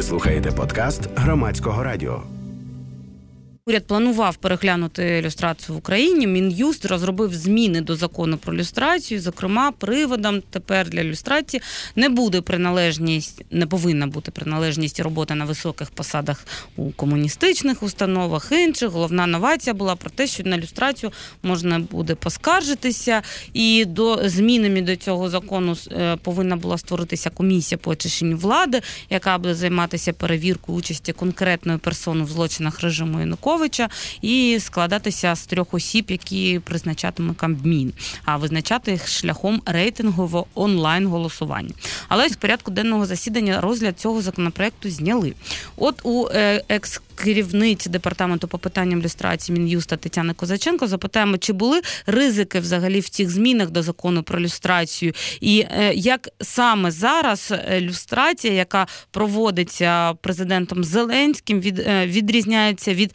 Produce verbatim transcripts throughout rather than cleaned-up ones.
Ви слухаєте подкаст Громадського радіо. Уряд планував переглянути люстрацію в Україні. Мін'юст розробив зміни до закону про люстрацію. Зокрема, приводом тепер для люстрації не буде приналежність, не повинна бути приналежність роботи на високих посадах у комуністичних установах, інших. Головна новація була про те, що на люстрацію можна буде поскаржитися. І до змінами до цього закону повинна була створитися комісія по очищенню влади, яка буде займатися перевіркою участі конкретної персони в злочинах режиму Януковича і складатися з трьох осіб, які призначатиме Кабмін, а визначати їх шляхом рейтингового онлайн-голосування. Але з порядку денного засідання розгляд цього законопроекту зняли. От у екс-керівниці департаменту по питанням люстрації Мін'юста Тетяни Козаченко запитаємо, чи були ризики взагалі в цих змінах до закону про люстрацію, і як саме зараз люстрація, яка проводиться президентом Зеленським, від, відрізняється від,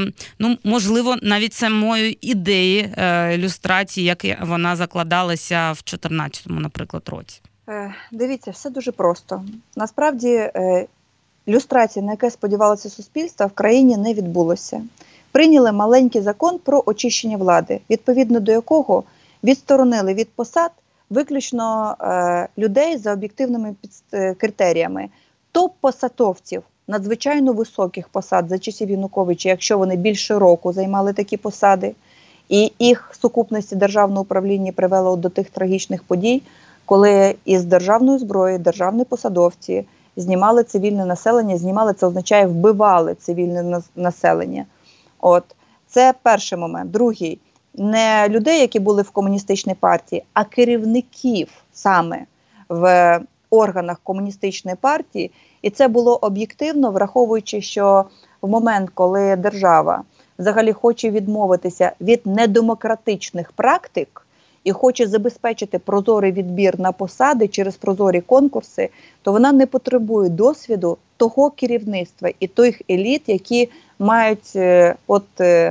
ну, можливо, навіть самої ідеї люстрації, як вона закладалася в чотирнадцятому, наприклад, році. Дивіться, все дуже просто. Насправді, люстрація, на яке сподівалося суспільство, в країні не відбулося. Прийняли маленький закон про очищення влади, відповідно до якого відсторонили від посад виключно е, людей за об'єктивними критеріями. Топ-посадовців надзвичайно високих посад за часів Януковича, якщо вони більше року займали такі посади, і їх сукупності державного управління привело до тих трагічних подій, коли із державної зброї державні посадовці знімали цивільне населення, знімали, це означає вбивали цивільне населення. От. Це перший момент. Другий. Не людей, які були в комуністичній партії, а керівників саме в органах комуністичної партії. І це було об'єктивно, враховуючи, що в момент, коли держава взагалі хоче відмовитися від недемократичних практик і хоче забезпечити прозорий відбір на посади через прозорі конкурси, то вона не потребує досвіду того керівництва і тих еліт, які мають е, от, е,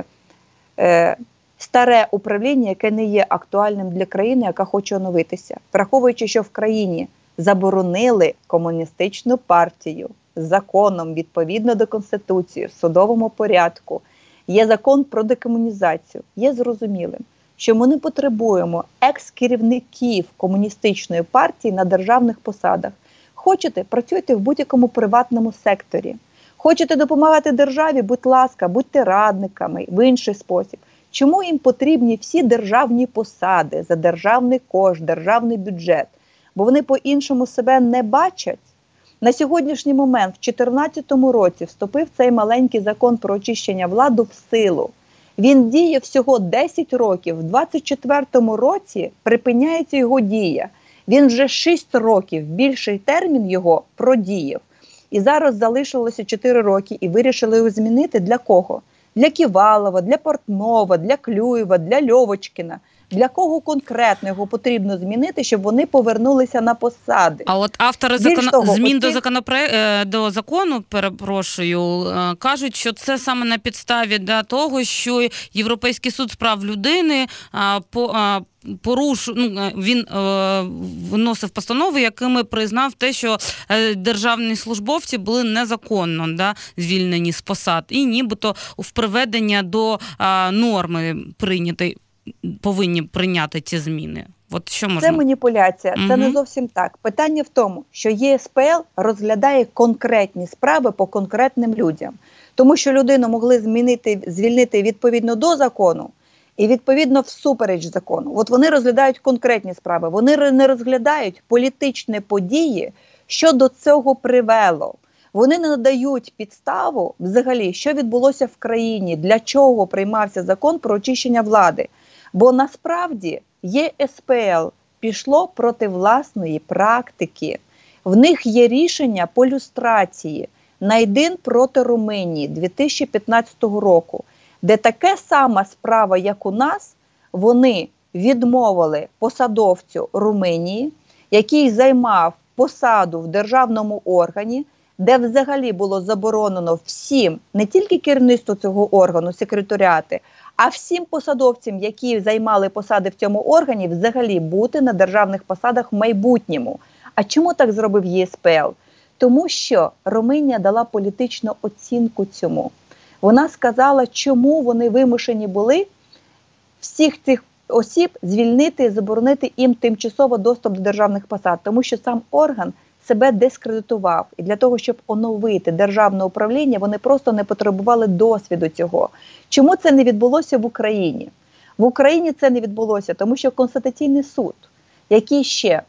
е, старе управління, яке не є актуальним для країни, яка хоче оновитися. Враховуючи, що в країні заборонили комуністичну партію законом, відповідно до Конституції, в судовому порядку, є закон про декомунізацію, є зрозумілим, що ми не потребуємо екс-керівників комуністичної партії на державних посадах. Хочете, працюйте в будь-якому приватному секторі. Хочете допомагати державі, будь ласка, будьте радниками в інший спосіб. Чому їм потрібні всі державні посади за державний кошт, державний бюджет? Бо вони по-іншому себе не бачать. На сьогоднішній момент, в дві тисячі чотирнадцятому році, вступив цей маленький закон про очищення влади в силу. Він діє всього десять років. В двадцять четвертому році припиняється його дія. Він вже шість років, більший термін його продіяв. І зараз залишилося чотири роки і вирішили його змінити для кого? Для Ківалова, для Портнова, для Клюєва, для Льовочкіна. Для кого конкретно його потрібно змінити, щоб вони повернулися на посади? А от автори закон... того, змін оці... до, законопре... до закону, перепрошую, кажуть, що це саме на підставі да, того, що Європейський суд з прав людини а, по, а, поруш... ну, він е, вносив постанови, якими признав те, що е, державні службовці були незаконно да, звільнені з посад. І нібито в приведення до е, норми прийнятої повинні прийняти ці зміни. От що можна? Це маніпуляція, угу. Це не зовсім так. Питання в тому, що Є С П Л розглядає конкретні справи по конкретним людям. Тому що людину могли змінити, звільнити відповідно до закону і відповідно всупереч закону. От вони розглядають конкретні справи. Вони не розглядають політичні події, що до цього привело. Вони не надають підставу взагалі, що відбулося в країні, для чого приймався закон про очищення влади. Бо насправді Є С П Л пішло проти власної практики. В них є рішення по люстрації Найдин проти Румунії дві тисячі п'ятнадцятого року, де така сама справа, як у нас, вони відмовили посадовцю Румунії, який займав посаду в державному органі, де взагалі було заборонено всім, не тільки керівництву цього органу, секретаріати, а всім посадовцям, які займали посади в цьому органі, взагалі бути на державних посадах в майбутньому. А чому так зробив Є С П Л? Тому що Румунія дала політичну оцінку цьому. Вона сказала, чому вони вимушені були всіх цих осіб звільнити і заборонити їм тимчасово доступ до державних посад. Тому що сам орган себе дискредитував. І для того, щоб оновити державне управління, вони просто не потребували досвіду цього. Чому це не відбулося в Україні? В Україні це не відбулося, тому що Конституційний суд, який ще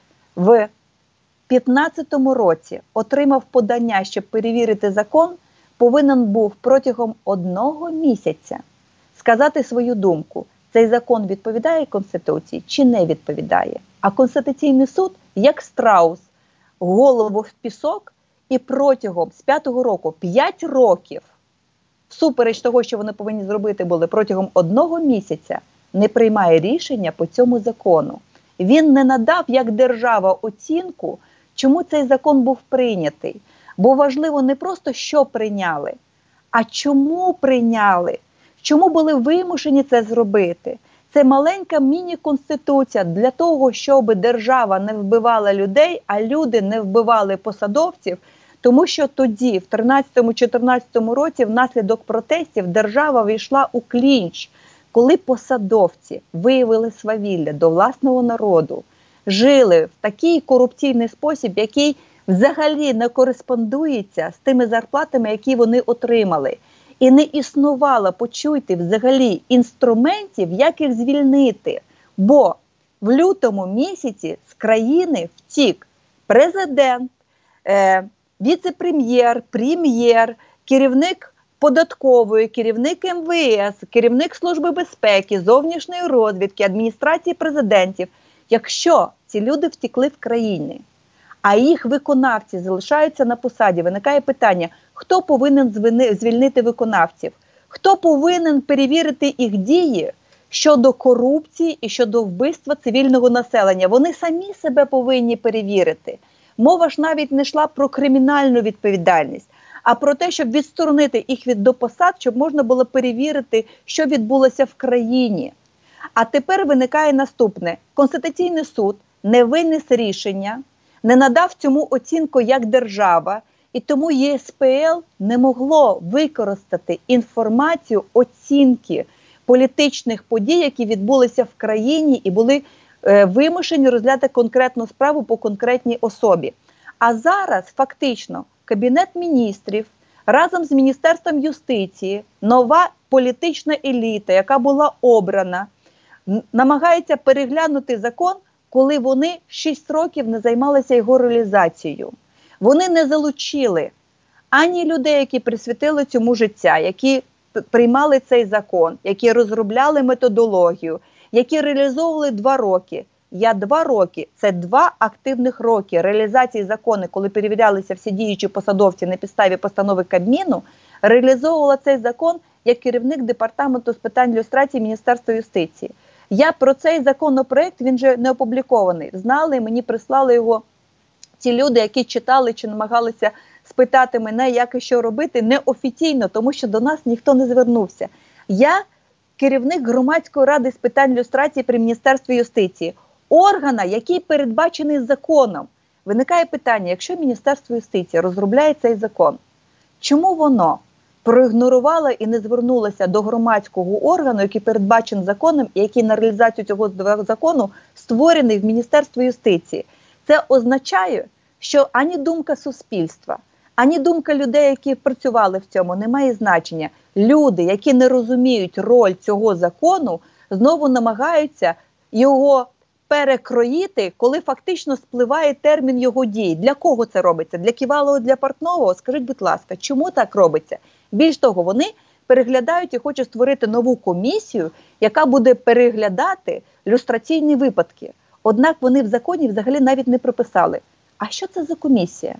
в п'ятнадцятому році отримав подання, щоб перевірити закон, повинен був протягом одного місяця сказати свою думку, цей закон відповідає Конституції чи не відповідає. А Конституційний суд, як страус, голову в пісок і протягом з п'ятого року, п'ять років, всупереч того, що вони повинні зробити були протягом одного місяця, не приймає рішення по цьому закону. Він не надав як держава оцінку, чому цей закон був прийнятий. Бо важливо не просто, що прийняли, а чому прийняли, чому були вимушені це зробити. Це маленька міні-конституція для того, щоб держава не вбивала людей, а люди не вбивали посадовців, тому що тоді, в тринадцятому-чотирнадцятому році, внаслідок протестів, держава війшла у клінч, коли посадовці виявили свавілля до власного народу, жили в такий корупційний спосіб, який взагалі не кореспондується з тими зарплатами, які вони отримали. І не існувало, почуйте, взагалі інструментів, як їх звільнити. Бо в лютому місяці з країни втік президент, е, віце-прем'єр, прем'єр, керівник податкової, керівник ем ве ес, керівник Служби безпеки, зовнішньої розвідки, адміністрації президентів. Якщо ці люди втекли в країні, а їх виконавці залишаються на посаді, виникає питання, хто повинен звільнити виконавців? Хто повинен перевірити їх дії щодо корупції і щодо вбивства цивільного населення? Вони самі себе повинні перевірити. Мова ж навіть не йшла про кримінальну відповідальність, а про те, щоб відсторонити їх від до посад, щоб можна було перевірити, що відбулося в країні. А тепер виникає наступне. Конституційний суд не виніс рішення, не надав цьому оцінку як держава, і тому є ес пе ел не могло використати інформацію оцінки політичних подій, які відбулися в країні і були е, вимушені розглядати конкретну справу по конкретній особі. А зараз фактично Кабінет міністрів разом з Міністерством юстиції, нова політична еліта, яка була обрана, намагається переглянути закон, коли вони шість років не займалися його реалізацією. Вони не залучили ані людей, які присвятили цьому життя, які приймали цей закон, які розробляли методологію, які реалізовували два роки. Я два роки, це два активних роки реалізації закону, коли перевірялися всі діючі посадовці на підставі постанови Кабміну, реалізовувала цей закон як керівник департаменту з питань люстрації Міністерства юстиції. Я про цей законопроект, він же не опублікований. Знали, мені прислали його ті люди, які читали чи намагалися спитати мене, як і що робити, неофіційно, тому що до нас ніхто не звернувся. Я керівник громадської ради з питань люстрації при Міністерстві юстиції. Органа, який передбачений законом. Виникає питання, якщо Міністерство юстиції розробляє цей закон, чому воно проігнорувало і не звернулося до громадського органу, який передбачений законом і який на реалізацію цього закону створений в Міністерстві юстиції? Це означає, що ані думка суспільства, ані думка людей, які працювали в цьому, не має значення. Люди, які не розуміють роль цього закону, знову намагаються його перекроїти, коли фактично спливає термін його дії. Для кого це робиться? Для Ківалова, для Портнового? Скажіть, будь ласка, чому так робиться? Більш того, вони переглядають і хочуть створити нову комісію, яка буде переглядати люстраційні випадки. Однак вони в законі взагалі навіть не прописали. А що це за комісія?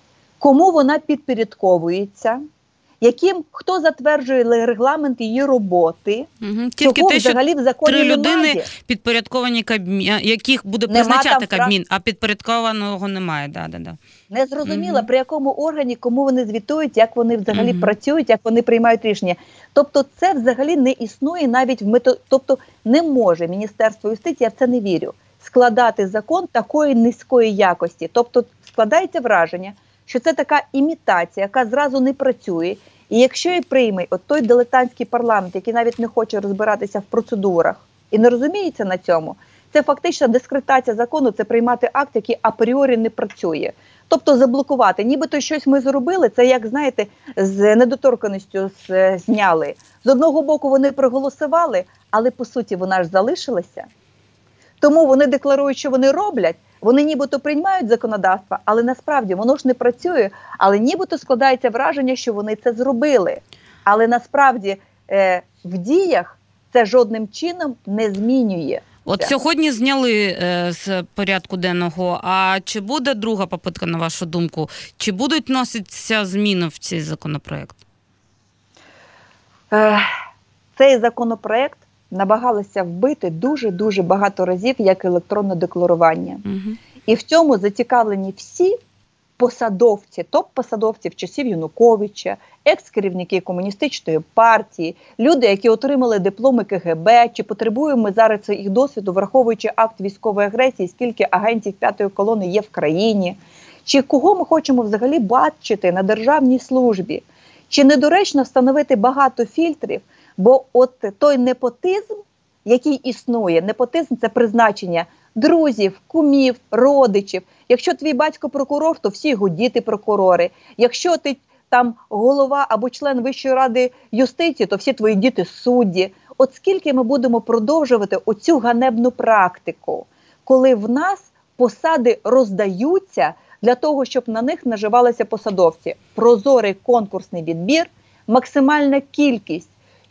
Кому вона підпорядковується? Яким, хто затверджує регламент її роботи? Угу. Тільки те, що взагалі в законі три людини немає. Підпорядковані Кабмін, яких буде Нема призначати там Кабмін, а підпорядкованого немає. Да, да, да. Не зрозуміло, Угу. при якому органі, кому вони звітують, як вони взагалі Угу. працюють, як вони приймають рішення. Тобто це взагалі не існує навіть в метод... Тобто не може Міністерство юстиції, я в це не вірю, складати закон такої низької якості. Тобто складається враження, що це така імітація, яка зразу не працює. І якщо і прийме от той дилетантський парламент, який навіть не хоче розбиратися в процедурах і не розуміється на цьому, це фактично дискредитація закону, це приймати акт, який апріорі не працює. Тобто заблокувати. Нібито щось ми зробили, це як, знаєте, з недоторканістю зняли. З одного боку вони проголосували, але по суті вона ж залишилася. Тому вони декларують, що вони роблять, вони нібито приймають законодавство, але насправді воно ж не працює, але нібито складається враження, що вони це зробили. Але насправді е, в діях це жодним чином не змінює. От сьогодні зняли е, з порядку денного, а чи буде друга попитка, на вашу думку? Чи будуть вноситися зміни в цей законопроект? Е, цей законопроект намагалися вбити дуже-дуже багато разів як електронне декларування. Угу. І в цьому зацікавлені всі посадовці, топ-посадовці в часів Януковича, екс-керівники комуністичної партії, люди, які отримали дипломи ка ге бе, чи потребуємо ми зараз їх досвіду, враховуючи акт військової агресії, скільки агентів п'ятої колони є в країні, чи кого ми хочемо взагалі бачити на державній службі, чи недоречно встановити багато фільтрів, бо от той непотизм, який існує, непотизм – це призначення друзів, кумів, родичів. Якщо твій батько прокурор, то всі його діти прокурори. Якщо ти там голова або член Вищої ради юстиції, то всі твої діти судді. От скільки ми будемо продовжувати оцю ганебну практику, коли в нас посади роздаються для того, щоб на них наживалися посадовці. Прозорий конкурсний відбір, максимальна кількість,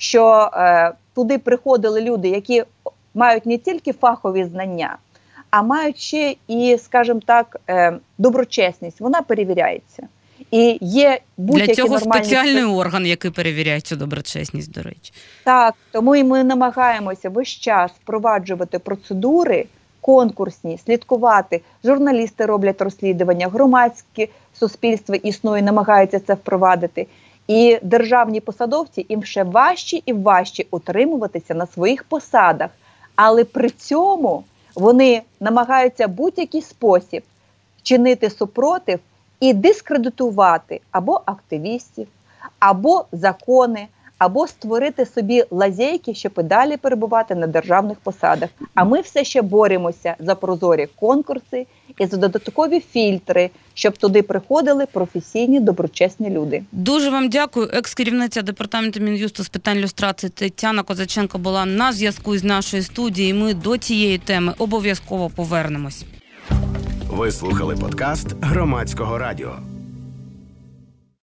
що е, туди приходили люди, які мають не тільки фахові знання, а мають ще і, скажімо так, е, доброчесність. Вона перевіряється. І є будь-які Для цього нормальні... спеціальний орган, який перевіряє цю доброчесність, до речі. Так, тому і ми намагаємося весь час впроваджувати процедури конкурсні, слідкувати. Журналісти роблять розслідування, громадське суспільство існує, намагаються це впровадити. І державні посадовці, їм ще важче і важче утримуватися на своїх посадах. Але при цьому вони намагаються будь-який спосіб чинити супротив і дискредитувати або активістів, або закони, або створити собі лазейки, щоб і далі перебувати на державних посадах. А ми все ще боремося за прозорі конкурси і за додаткові фільтри, щоб туди приходили професійні, доброчесні люди. Дуже вам дякую. Екс-керівниця департаменту Мін'юсту з питань люстрації Тетяна Козаченко була на зв'язку з нашої студії. Ми до цієї теми обов'язково повернемось. Ви слухали подкаст Громадського радіо.